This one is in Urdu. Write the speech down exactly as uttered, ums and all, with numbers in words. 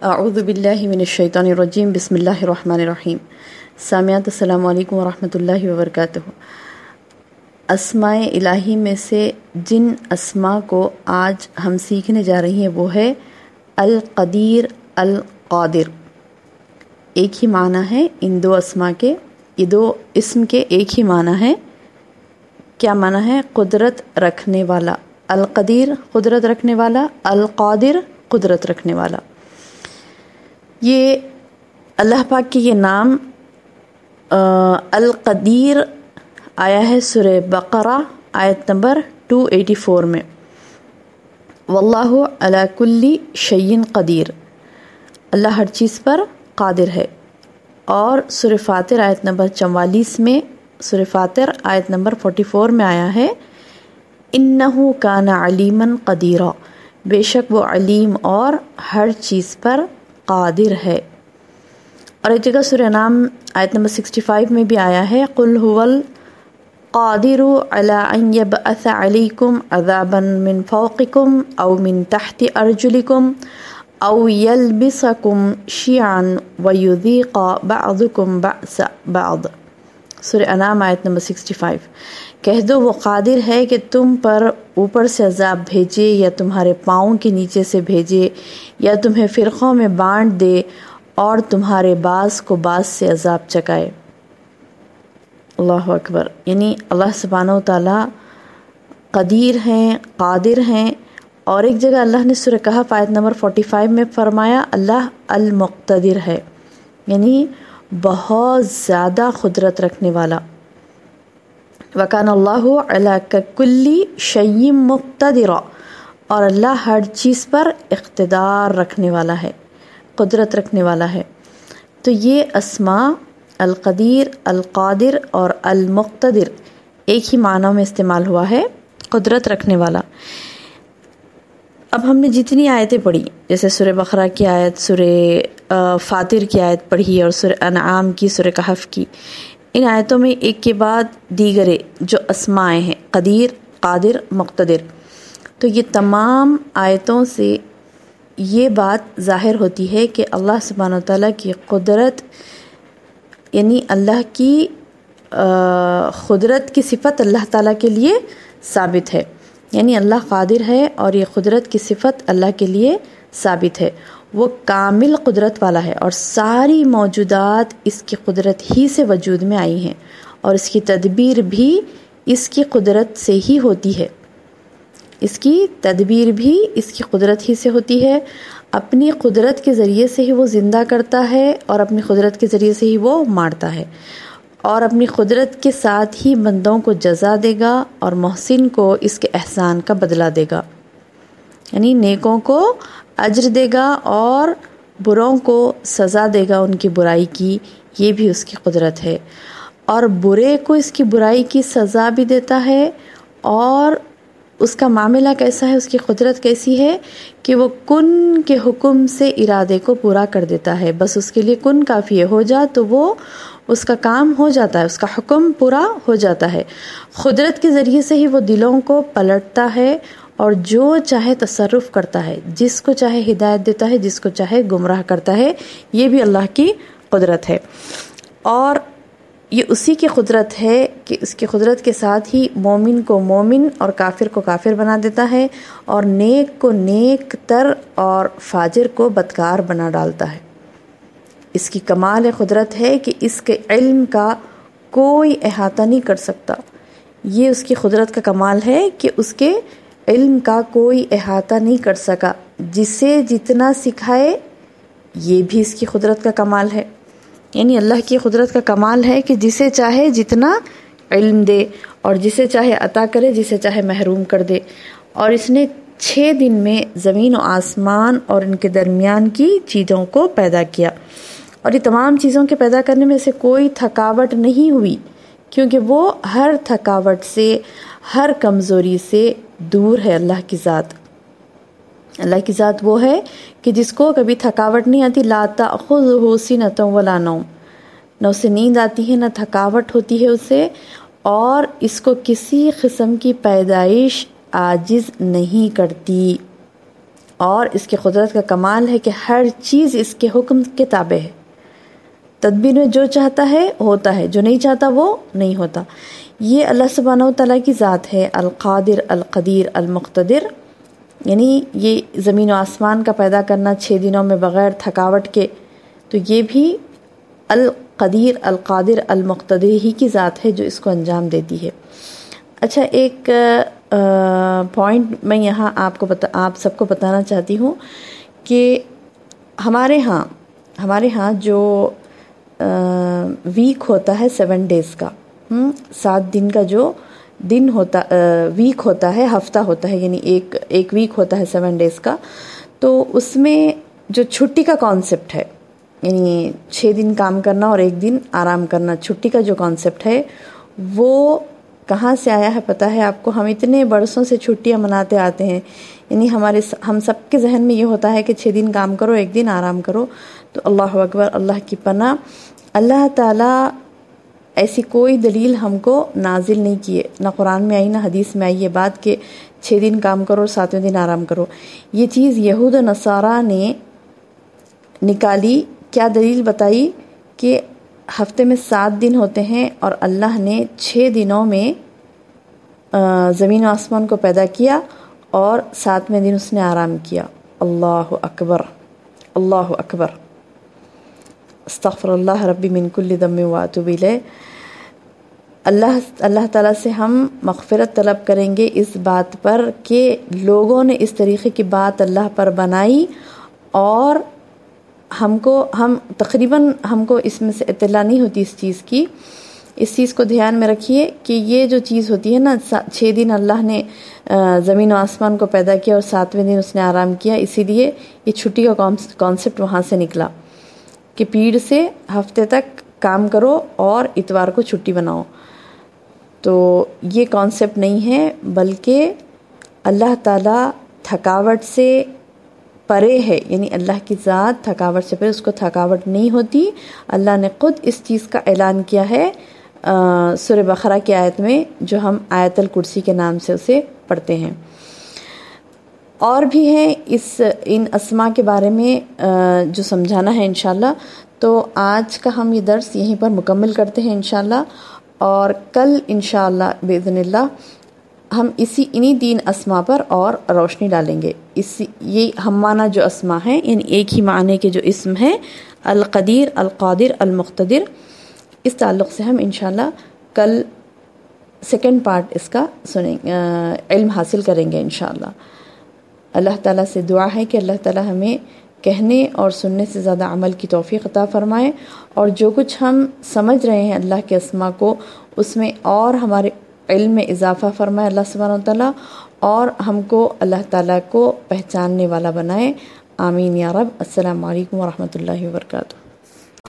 اعوذ باللہ من الشیطان الرجیم بسم اللہ الرحمن الرحیم. سامعات السلام علیکم ورحمۃ اللہ وبرکاتہ. اسماء الہی میں سے جن اسماء کو آج ہم سیکھنے جا رہی ہیں وہ ہے القدیر، القادر. ایک ہی معنی ہے ان دو اسماء کے، یہ دو اسم کے ایک ہی معنی ہے. کیا معنی ہے؟ قدرت رکھنے والا. القدیر قدرت رکھنے والا، القادر قدرت رکھنے والا. یہ اللہ پاک کے یہ نام القدیر آیا ہے سورہ بقرہ آیت نمبر دو سو چوراسی میں. واللہ علی کل شیء قدیر، اللہ ہر چیز پر قادر ہے. اور سورہ فاطر آیت نمبر چوالیس میں، سورہ فاطر آیت نمبر چوالیس میں آیا ہے انہ کان علیما قدیرا، بے شک وہ علیم اور ہر چیز پر قادر ہے. اور ایک جگہ سورہ نام آیت نمبر پچاس میں بھی آیا ہے قل هو القادر علی ان یبعث علیکم عذابا من فوقکم او من تحت ارجلکم او یلبسکم شیعا ویذیق بعضکم بأس بعض. سورہ انعام آیت نمبر پچاس. کہہ دو وہ قادر ہے کہ تم پر اوپر سے عذاب بھیجے یا تمہارے پاؤں کے نیچے سے بھیجے یا تمہیں فرقوں میں بانٹ دے اور تمہارے بعض کو بعض سے عذاب چکائے. اللہ اکبر. یعنی اللہ سبحانہ و تعالی قدیر ہیں، قادر ہیں. اور ایک جگہ اللہ نے سورہ کہف آیت نمبر پچاس میں فرمایا اللہ المقتدر ہے، یعنی بہت زیادہ قدرت رکھنے والا. وَكَانَ اللَّهُ عَلَىٰ كُلِّ شَيْءٍ مُقْتَدِرًا، اور اللہ ہر چیز پر اقتدار رکھنے والا ہے، قدرت رکھنے والا ہے. تو یہ اسماء القدیر، القادر اور المقتدر ایک ہی معنوں میں استعمال ہوا ہے، قدرت رکھنے والا. اب ہم نے جتنی آیتیں پڑھی، جیسے سورہ بقرہ کی آیت، سورہ فاطر کی آیت پڑھی اور سورہ انعام کی، سورہ کہف کی، ان آیتوں میں ایک کے بعد دیگرے جو اسماء ہیں قدیر، قادر، مقتدر. تو یہ تمام آیتوں سے یہ بات ظاہر ہوتی ہے کہ اللہ سبحانہ وتعالیٰ کی قدرت، یعنی اللہ کی قدرت کی صفت اللہ تعالیٰ کے لیے ثابت ہے. یعنی اللہ قادر ہے اور یہ قدرت کی صفت اللہ کے لیے ثابت ہے. وہ کامل قدرت والا ہے اور ساری موجودات اس کی قدرت ہی سے وجود میں آئی ہیں اور اس کی تدبیر بھی اس کی قدرت سے ہی ہوتی ہے. اس کی تدبیر بھی اس کی قدرت ہی سے ہوتی ہے. اپنی قدرت کے ذریعے سے ہی وہ زندہ کرتا ہے اور اپنی قدرت کے ذریعے سے ہی وہ مارتا ہے، اور اپنی قدرت کے ساتھ ہی بندوں کو جزا دے گا اور محسن کو اس کے احسان کا بدلہ دے گا. یعنی نیکوں کو اجر دے گا اور بروں کو سزا دے گا ان کی برائی کی. یہ بھی اس کی قدرت ہے. اور برے کو اس کی برائی کی سزا بھی دیتا ہے. اور اس کا معاملہ کیسا ہے، اس کی قدرت کیسی ہے کہ وہ کن کے حکم سے ارادے کو پورا کر دیتا ہے. بس اس کے لیے کن کافی ہے، ہو جا تو وہ اس کا کام ہو جاتا ہے، اس کا حکم پورا ہو جاتا ہے. قدرت کے ذریعے سے ہی وہ دلوں کو پلٹتا ہے اور جو چاہے تصرف کرتا ہے، جس کو چاہے ہدایت دیتا ہے، جس کو چاہے گمراہ کرتا ہے. یہ بھی اللہ کی قدرت ہے. اور یہ اسی کی قدرت ہے کہ اس کی قدرت کے ساتھ ہی مومن کو مومن اور کافر کو کافر بنا دیتا ہے اور نیک کو نیک تر اور فاجر کو بدکار بنا ڈالتا ہے. اس کی کمال قدرت ہے کہ اس کے علم کا کوئی احاطہ نہیں کر سکتا. یہ اس کی قدرت کا کمال ہے کہ اس کے علم کا کوئی احاطہ نہیں کر سکا. جسے جتنا سکھائے یہ بھی اس کی قدرت کا کمال ہے. یعنی اللہ کی قدرت کا کمال ہے کہ جسے چاہے جتنا علم دے اور جسے چاہے عطا کرے، جسے چاہے محروم کر دے. اور اس نے چھ دن میں زمین و آسمان اور ان کے درمیان کی چیزوں کو پیدا کیا. اور یہ تمام چیزوں کے پیدا کرنے میں سے کوئی تھکاوٹ نہیں ہوئی، کیونکہ وہ ہر تھکاوٹ سے، ہر کمزوری سے دور ہے. اللہ کی ذات اللہ کی ذات وہ ہے کہ جس کو کبھی تھکاوٹ نہیں آتی. لا تأخذہ سنۃ ولا نوم، نہ اسے نیند آتی ہے نہ تھکاوٹ ہوتی ہے اسے، اور اس کو کسی قسم کی پیدائش عاجز نہیں کرتی. اور اس کی قدرت کا کمال ہے کہ ہر چیز اس کے حکم کے تابع ہے. تدبیر میں جو چاہتا ہے ہوتا ہے، جو نہیں چاہتا وہ نہیں ہوتا. یہ اللہ سبحانہ و تعالیٰ کی ذات ہے، القادر، القدیر، المقتدر. یعنی یہ زمین و آسمان کا پیدا کرنا چھ دنوں میں بغیر تھکاوٹ کے، تو یہ بھی القدیر، القادر، المقتدر ہی کی ذات ہے جو اس کو انجام دیتی ہے. اچھا، ایک پوائنٹ میں یہاں آپ کو بتا آپ سب کو بتانا چاہتی ہوں کہ ہمارے ہاں ہمارے ہاں جو ویک ہوتا ہے سیون ڈیز کا، سات دن کا جو دن ہوتا ویک ہوتا ہے، ہفتہ ہوتا ہے، یعنی ایک ایک ویک ہوتا ہے سیون ڈیز کا. تو اس میں جو چھٹی کا کانسیپٹ ہے، یعنی چھ دن کام کرنا اور ایک دن آرام کرنا، چھٹی کا جو کانسیپٹ ہے وہ کہاں سے آیا ہے پتہ ہے آپ کو؟ ہم اتنے برسوں سے چھٹیاں مناتے آتے ہیں، یعنی ہمارے ہم سب کے ذہن میں یہ ہوتا ہے کہ چھ دن کام کرو، ایک دن آرام کرو. تو اللہ اکبر، اللہ کی پناہ، اللہ تعالیٰ ایسی کوئی دلیل ہم کو نازل نہیں کیے، نہ قرآن میں آئی نہ حدیث میں آئی یہ بات کہ چھ دن کام کرو اور ساتویں دن آرام کرو. یہ چیز یہود و نصارہ نے نکالی. کیا دلیل بتائی؟ کہ ہفتے میں سات دن ہوتے ہیں اور اللہ نے چھ دنوں میں زمین و آسمان کو پیدا کیا اور ساتویں دن اس نے آرام کیا. اللہ اکبر، اللہ اکبر، استغفر اللہ ربی من کل ذنب واتوب الیہ. اللہ اللہ تعالیٰ سے ہم مغفرت طلب کریں گے اس بات پر کہ لوگوں نے اس طریقے کی بات اللہ پر بنائی اور ہم کو ہم تقریباً ہم کو اس میں سے اطلاع نہیں ہوتی اس چیز کی. اس چیز کو دھیان میں رکھیے کہ یہ جو چیز ہوتی ہے نا، چھ دن اللہ نے زمین و آسمان کو پیدا کیا اور ساتویں دن اس نے آرام کیا، اسی لیے یہ چھٹی کا کانسیپٹ وہاں سے نکلا کہ پیڑ سے ہفتے تک کام کرو اور اتوار کو چھٹی بناؤ. تو یہ کانسیپٹ نہیں ہے، بلکہ اللہ تعالیٰ تھکاوٹ سے پرے ہے، یعنی اللہ کی ذات تھکاوٹ سے پرے، اس کو تھکاوٹ نہیں ہوتی. اللہ نے خود اس چیز کا اعلان کیا ہے سورہ بقرہ کی آیت میں، جو ہم آیت الکرسی کے نام سے اسے پڑھتے ہیں. اور بھی ہیں اس ان اسماء کے بارے میں جو سمجھانا ہے انشاءاللہ. تو آج کا ہم یہ درس یہیں پر مکمل کرتے ہیں انشاءاللہ، اور کل انشاءاللہ باذن اللہ ہم اسی انہی تین اسماء پر اور روشنی ڈالیں گے. اس یہ ہم معنی جو اسماء ہیں، یعنی ایک ہی معنی کے جو اسم ہیں، القدیر، القادر، المقتدر، اس تعلق سے ہم انشاءاللہ کل سیکنڈ پارٹ اس کا سنیں علم حاصل کریں گے انشاءاللہ. اللہ تعالیٰ سے دعا ہے کہ اللہ تعالیٰ ہمیں کہنے اور سننے سے زیادہ عمل کی توفیق عطا فرمائے، اور جو کچھ ہم سمجھ رہے ہیں اللہ کے اسماء کو، اس میں اور ہمارے علم میں اضافہ فرمائے اللہ سبحانہ و تعالیٰ، اور ہم کو اللہ تعالیٰ کو پہچاننے والا بنائے. آمین یا رب. السلام علیکم ورحمۃ اللہ وبرکاتہ.